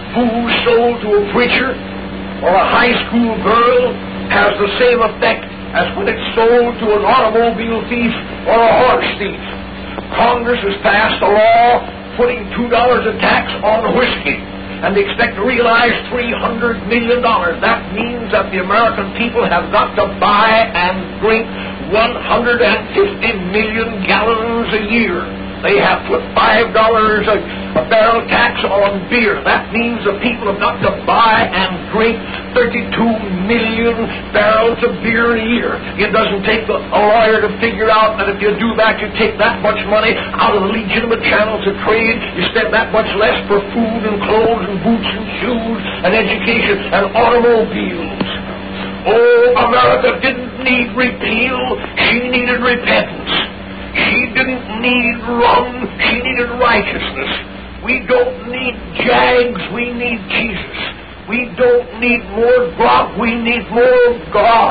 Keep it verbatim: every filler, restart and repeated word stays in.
booze sold to a preacher or a high school girl has the same effect as when it's sold to an automobile thief or a horse thief. Congress has passed a law putting two dollars a tax on whiskey, and they expect to realize three hundred million dollars. That means that the American people have got to buy and drink one hundred fifty million gallons a year. They have put five dollars a, a barrel tax on beer. That means the people have got to buy and drink thirty-two million barrels of beer a year. It doesn't take a, a lawyer to figure out that if you do that, you take that much money out of the legitimate channels of trade. You spend that much less for food and clothes and boots and shoes and education and automobiles. Oh, America didn't need repeal. She needed repentance. She didn't need rum. She needed righteousness. We don't need Jags. We need Jesus. We don't need more grog. We need more God.